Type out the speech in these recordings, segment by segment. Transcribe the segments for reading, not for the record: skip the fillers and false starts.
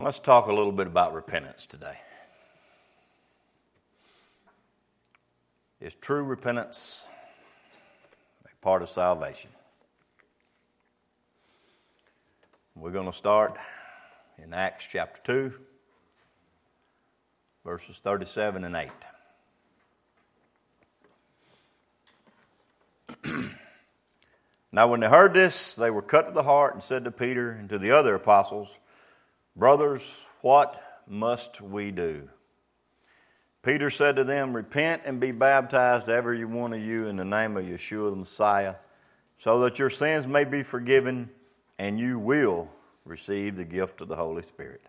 Let's talk a little bit about repentance today. Is true repentance a part of salvation? We're going to start in Acts chapter 2, verses 37 and 8. Now when they heard this, they were cut to the heart and said to Peter and to the other apostles, "Brothers, what must we do?" Peter said to them, "Repent and be baptized, every one of you, in the name of Yeshua the Messiah, so that your sins may be forgiven, and you will receive the gift of the Holy Spirit."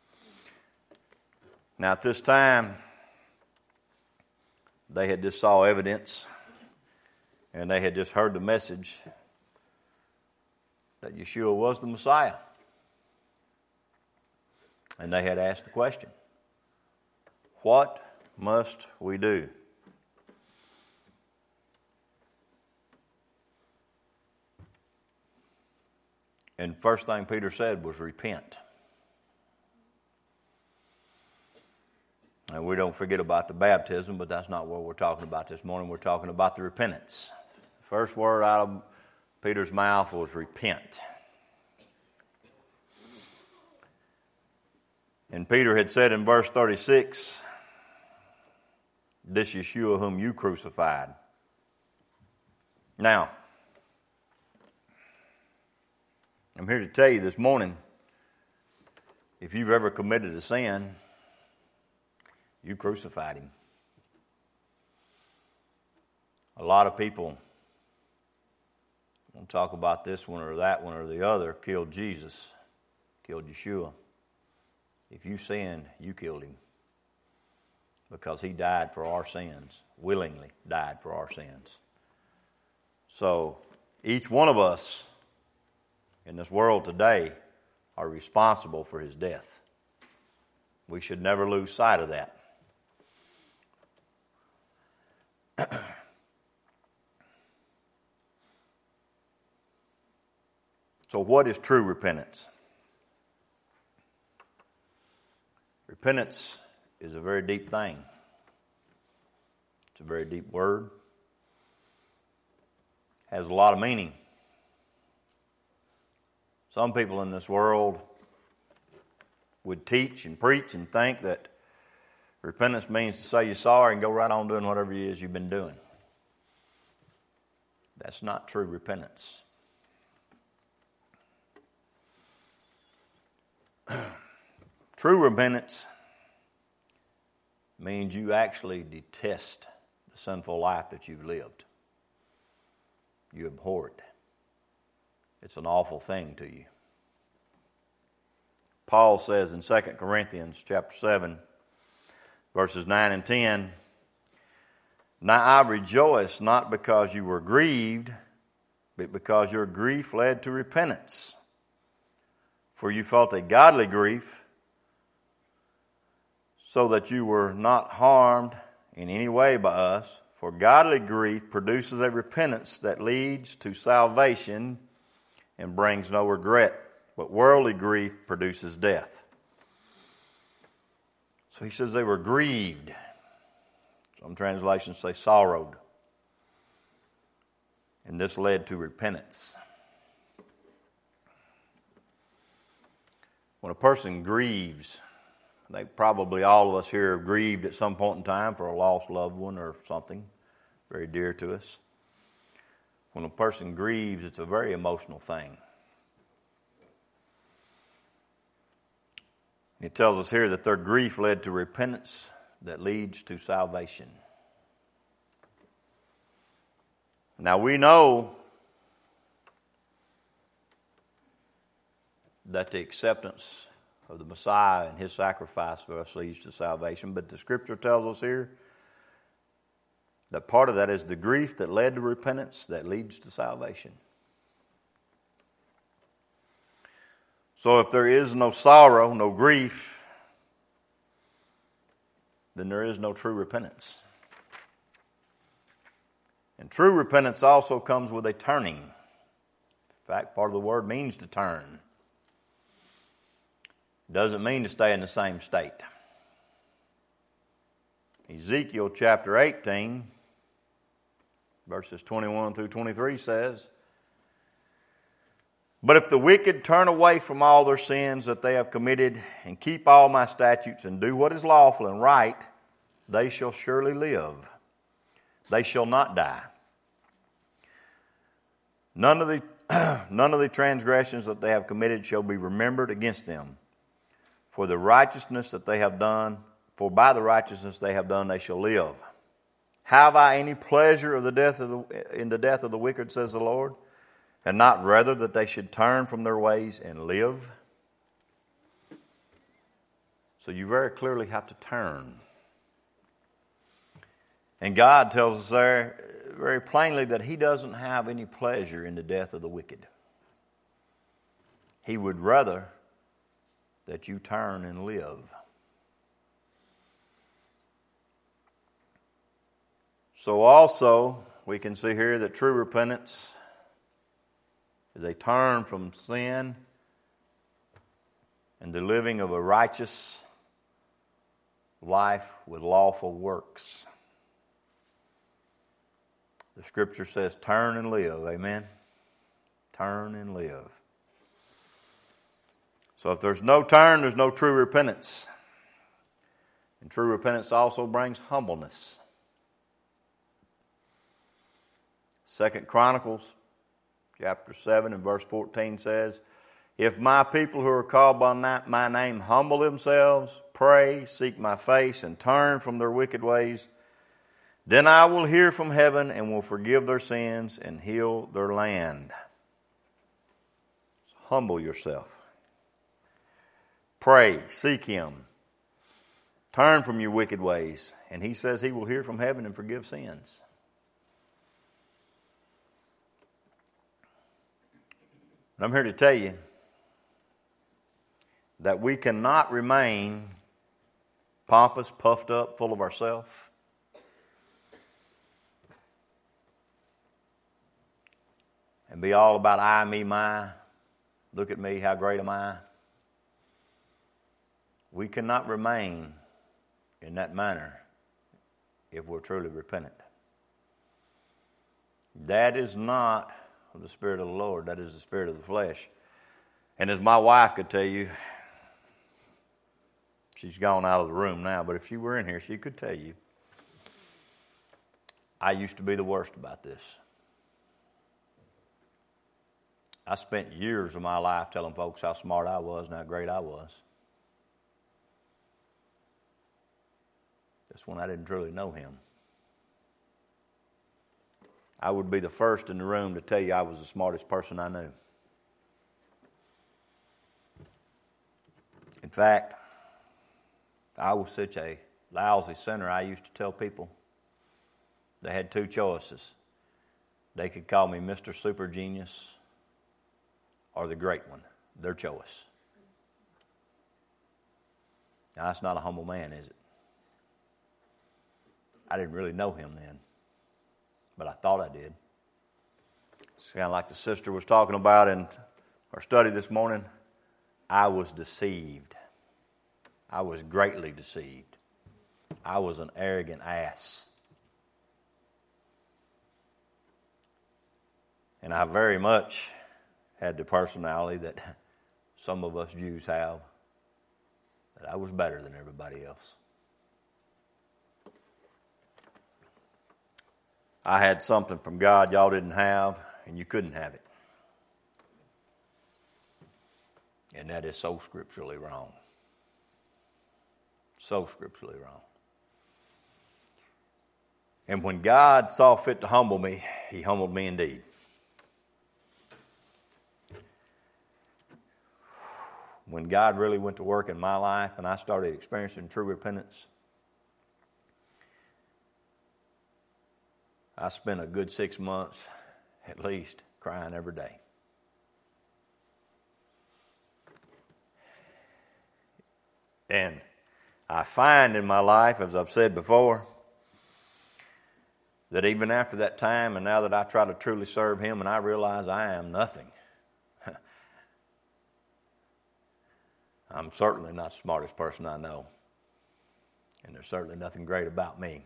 Now at this time, they had just saw evidence, and they had just heard the message that Yeshua was the Messiah. And they had asked the question, what must we do? And first thing Peter said was repent. And we don't forget about the baptism, but that's not what we're talking about this morning. We're talking about the repentance. The first word out of Peter's mouth was repent. And Peter had said in verse 36, "This Yeshua whom you crucified." Now, I'm here to tell you this morning, if you've ever committed a sin, you crucified him. A lot of people won't talk about this one or that one or the other, killed Jesus, killed Yeshua. If you sinned, you killed him. Because he died for our sins, willingly died for our sins. So each one of us in this world today are responsible for his death. We should never lose sight of that. So what is true repentance? Repentance is a very deep thing. It's a very deep word. Has a lot of meaning. Some people in this world would teach and preach and think that repentance means to say you're sorry and go right on doing whatever it is you've been doing. That's not true repentance. True repentance means you actually detest the sinful life that you've lived. You abhor it. It's an awful thing to you. Paul says in 2 Corinthians chapter 7, verses 9 and 10, "Now I rejoice not because you were grieved, but because your grief led to repentance. For you felt a godly grief, so that you were not harmed in any way by us. For godly grief produces a repentance that leads to salvation and brings no regret, but worldly grief produces death." So he says they were grieved. Some translations say sorrowed. And this led to repentance. When a person grieves, I think probably all of us here have grieved at some point in time for a lost loved one or something very dear to us. When a person grieves, it's a very emotional thing. It tells us here that their grief led to repentance that leads to salvation. Now we know that the acceptance of the Messiah and his sacrifice for us leads to salvation, but the Scripture tells us here that part of that is the grief that led to repentance that leads to salvation. So if there is no sorrow, no grief, then there is no true repentance. And true repentance also comes with a turning. In fact, part of the word means to turn. doesn't mean to stay in the same state. Ezekiel chapter 18, verses 21 through 23 says, "But if the wicked turn away from all their sins that they have committed and keep all my statutes and do what is lawful and right, they shall surely live. They shall not die. None of the transgressions that they have committed shall be remembered against them. For by the righteousness they have done, they shall live. Have I any pleasure in the death of the wicked, says the Lord, and not rather that they should turn from their ways and live?" So you very clearly have to turn. And God tells us there very plainly that He doesn't have any pleasure in the death of the wicked. He would rather that you turn and live. So also, we can see here that true repentance is a turn from sin and the living of a righteous life with lawful works. The Scripture says, turn and live. Amen? Turn and live. So if there's no turn, there's no true repentance. And true repentance also brings humbleness. 2 Chronicles chapter 7 and verse 14 says, "If my people who are called by my name humble themselves, pray, seek my face, and turn from their wicked ways, then I will hear from heaven and will forgive their sins and heal their land." So humble yourself. Pray, seek Him. Turn from your wicked ways. And He says He will hear from heaven and forgive sins. And I'm here to tell you that we cannot remain pompous, puffed up, full of ourselves. And be all about I, me, my. Look at me, how great am I? We cannot remain in that manner if we're truly repentant. That is not the Spirit of the Lord. That is the spirit of the flesh. And as my wife could tell you, she's gone out of the room now, but if she were in here, she could tell you, I used to be the worst about this. I spent years of my life telling folks how smart I was and how great I was. That's when I didn't truly know Him. I would be the first in the room to tell you I was the smartest person I knew. In fact, I was such a lousy sinner, I used to tell people they had two choices. They could call me Mr. Super Genius or the Great One. Their choice. Now, that's not a humble man, is it? I didn't really know Him then, but I thought I did. It's kind of like the sister was talking about in our study this morning. I was deceived. I was greatly deceived. I was an arrogant ass. And I very much had the personality that some of us Jews have, that I was better than everybody else. I had something from God y'all didn't have, and you couldn't have it. And that is so scripturally wrong. So scripturally wrong. And when God saw fit to humble me, He humbled me indeed. When God really went to work in my life and I started experiencing true repentance, I spent a good 6 months, at least, crying every day. And I find in my life, as I've said before, that even after that time, and now that I try to truly serve Him and I realize I am nothing, I'm certainly not the smartest person I know. And there's certainly nothing great about me.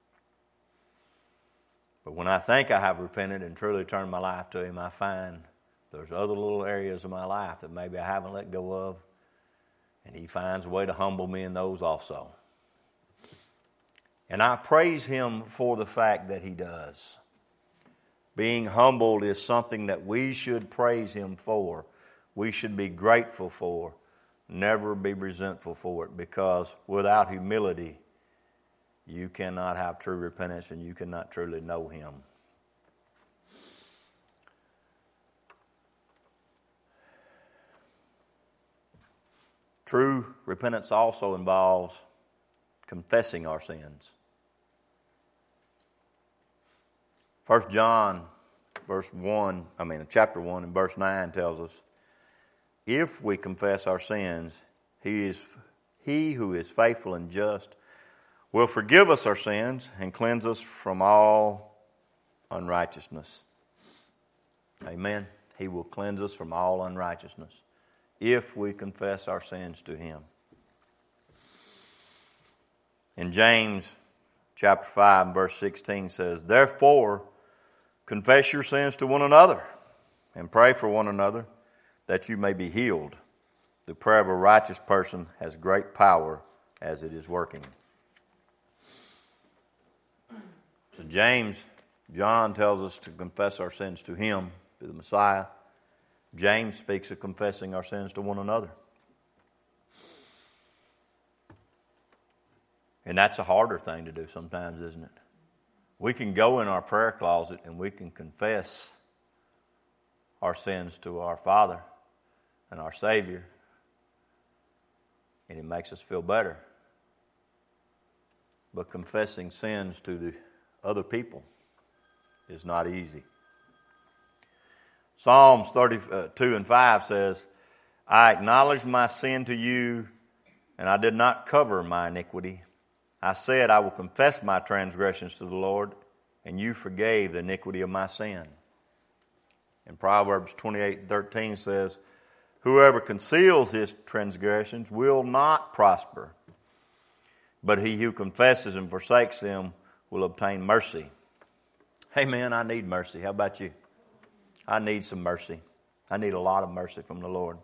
But when I think I have repented and truly turned my life to Him, I find there's other little areas of my life that maybe I haven't let go of. And He finds a way to humble me in those also. And I praise Him for the fact that He does. Being humbled is something that we should praise Him for. We should be grateful for. Never be resentful for it, because without humility, you cannot have true repentance and you cannot truly know Him. True repentance also involves confessing our sins. 1 John chapter 1 and verse 9 tells us, if we confess our sins, He who is faithful and just will forgive us our sins and cleanse us from all unrighteousness. Amen. He will cleanse us from all unrighteousness if we confess our sins to Him. In James chapter 5 and verse 16 says, therefore, confess your sins to one another and pray for one another that you may be healed. The prayer of a righteous person has great power as it is working. So John tells us to confess our sins to Him, to the Messiah. James speaks of confessing our sins to one another. And that's a harder thing to do sometimes, isn't it? We can go in our prayer closet and we can confess our sins to our Father and our Savior, and it makes us feel better. But confessing sins to the other people is not easy. Psalms 32 and 5 says, I acknowledged my sin to you, and I did not cover my iniquity. I said, I will confess my transgressions to the Lord, and you forgave the iniquity of my sin. And Proverbs 28:13 says, whoever conceals his transgressions will not prosper, but he who confesses and forsakes them will obtain mercy. Hey man, I need mercy. How about you? I need some mercy. I need a lot of mercy from the Lord.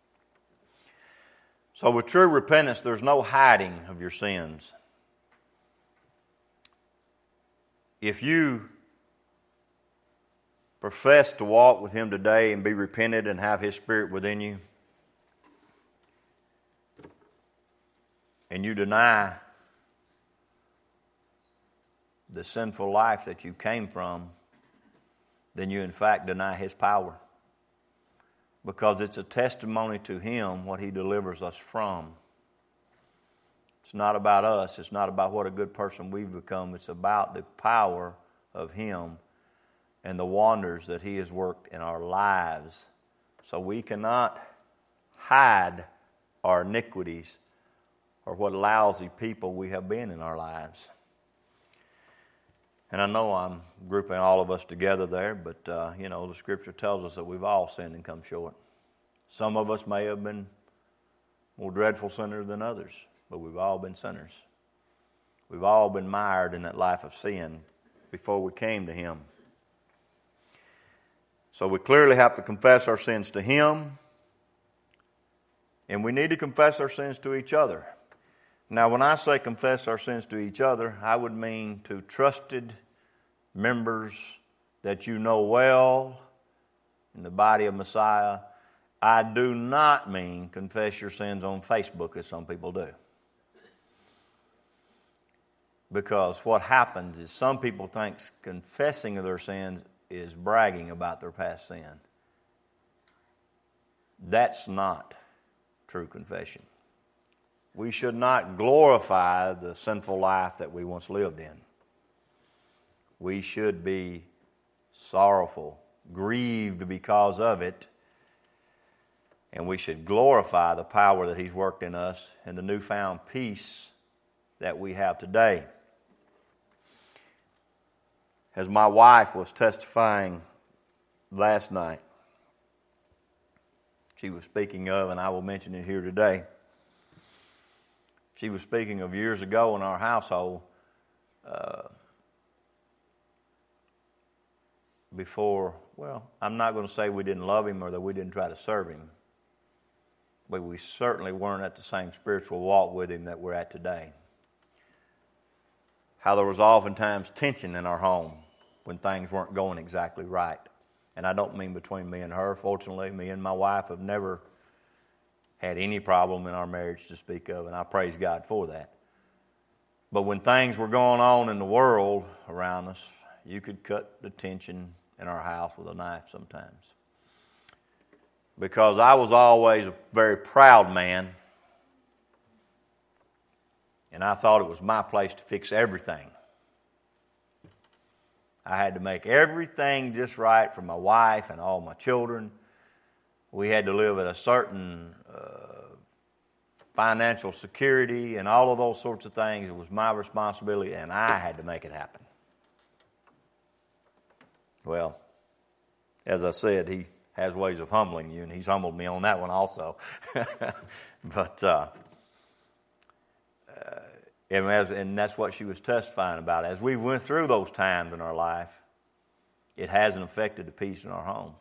So with true repentance, there's no hiding of your sins. If you profess to walk with Him today and be repented and have His Spirit within you, and you deny the sinful life that you came from, then you in fact deny His power. Because it's a testimony to Him what He delivers us from. It's not about us. It's not about what a good person we've become. It's about the power of Him and the wonders that He has worked in our lives. So we cannot hide our iniquities or what lousy people we have been in our lives. And I know I'm grouping all of us together there, but the Scripture tells us that we've all sinned and come short. Some of us may have been more dreadful sinners than others, but we've all been sinners. We've all been mired in that life of sin before we came to Him. So we clearly have to confess our sins to Him, and we need to confess our sins to each other. Now, when I say confess our sins to each other, I would mean to trusted members that you know well in the body of Messiah. I do not mean confess your sins on Facebook as some people do. Because what happens is some people think confessing of their sins is bragging about their past sin. That's not true confession. We should not glorify the sinful life that we once lived in. We should be sorrowful, grieved because of it, and we should glorify the power that He's worked in us and the newfound peace that we have today. As my wife was testifying last night, she was speaking of, and I will mention it here today. She was speaking of years ago in our household, before, well, I'm not going to say we didn't love him or that we didn't try to serve him, but we certainly weren't at the same spiritual walk with him that we're at today. How there was oftentimes tension in our home when things weren't going exactly right. And I don't mean between me and her. Fortunately, me and my wife have never had any problem in our marriage to speak of, and I praise God for that. But when things were going on in the world around us, you could cut the tension in our house with a knife sometimes. Because I was always a very proud man, and I thought it was my place to fix everything. I had to make everything just right for my wife and all my children. We had to live at a certain financial security and all of those sorts of things. It was my responsibility, and I had to make it happen. Well, as I said, he has ways of humbling you, and he's humbled me on that one also. But and that's what she was testifying about. As we went through those times in our life, it hasn't affected the peace in our home.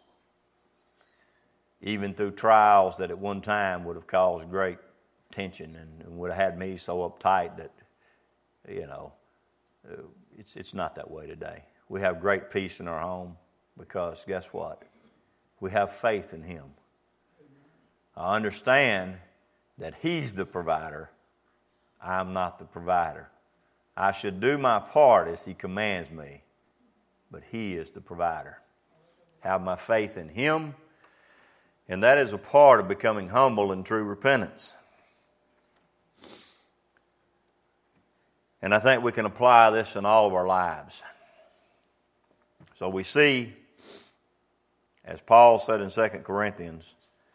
Even through trials that at one time would have caused great tension and would have had me so uptight that, it's not that way today. We have great peace in our home because guess what? We have faith in Him. I understand that He's the provider. I'm not the provider. I should do my part as He commands me, but He is the provider. Have my faith in Him, and that is a part of becoming humble in true repentance. And I think we can apply this in all of our lives. So we see, as Paul said in 2 Corinthians,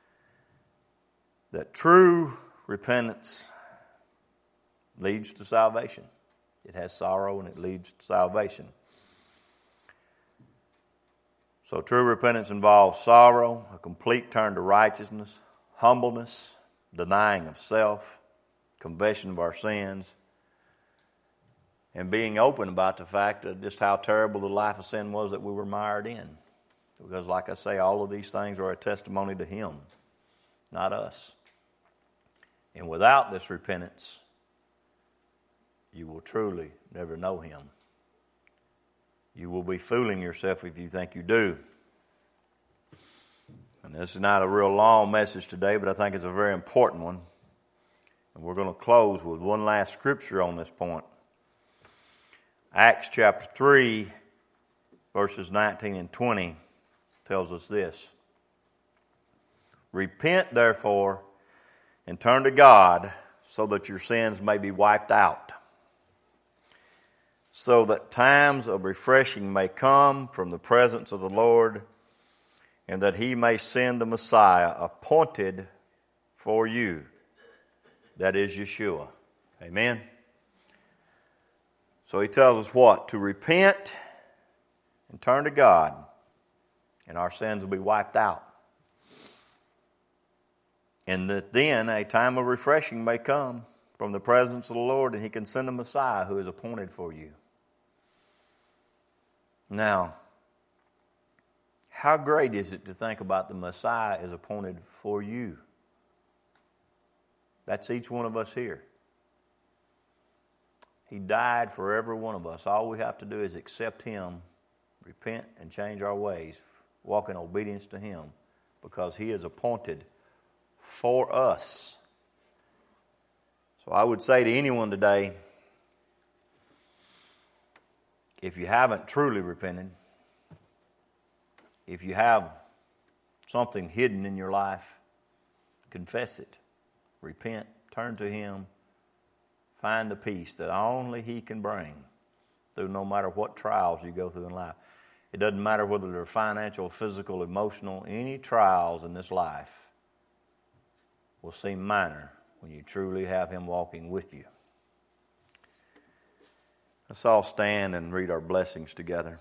that true repentance leads to salvation. It has sorrow and it leads to salvation. So true repentance involves sorrow, a complete turn to righteousness, humbleness, denying of self, confession of our sins, and being open about the fact that just how terrible the life of sin was that we were mired in. Because like I say, all of these things are a testimony to Him, not us. And without this repentance, you will truly never know Him. You will be fooling yourself if you think you do. And this is not a real long message today, but I think it's a very important one. And we're going to close with one last scripture on this point. Acts chapter 3, verses 19 and 20 tells us this. Repent, therefore, and turn to God so that your sins may be wiped out, so that times of refreshing may come from the presence of the Lord, and that He may send the Messiah appointed for you, that is Yeshua. Amen? So He tells us what? To repent and turn to God, and our sins will be wiped out. And that then a time of refreshing may come from the presence of the Lord, and He can send a Messiah who is appointed for you. Now, how great is it to think about the Messiah is appointed for you? That's each one of us here. He died for every one of us. All we have to do is accept Him, repent, and change our ways, walk in obedience to Him, because He is appointed for us. So I would say to anyone today, if you haven't truly repented, if you have something hidden in your life, confess it, repent, turn to Him, find the peace that only He can bring through no matter what trials you go through in life. It doesn't matter whether they're financial, physical, emotional, any trials in this life will seem minor when you truly have Him walking with you. Let's all stand and read our blessings together.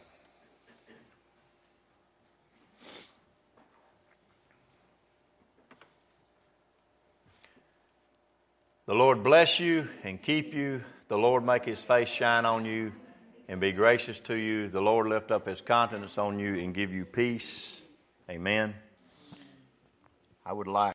The Lord bless you and keep you. The Lord make His face shine on you and be gracious to you. The Lord lift up His countenance on you and give you peace. Amen. I would like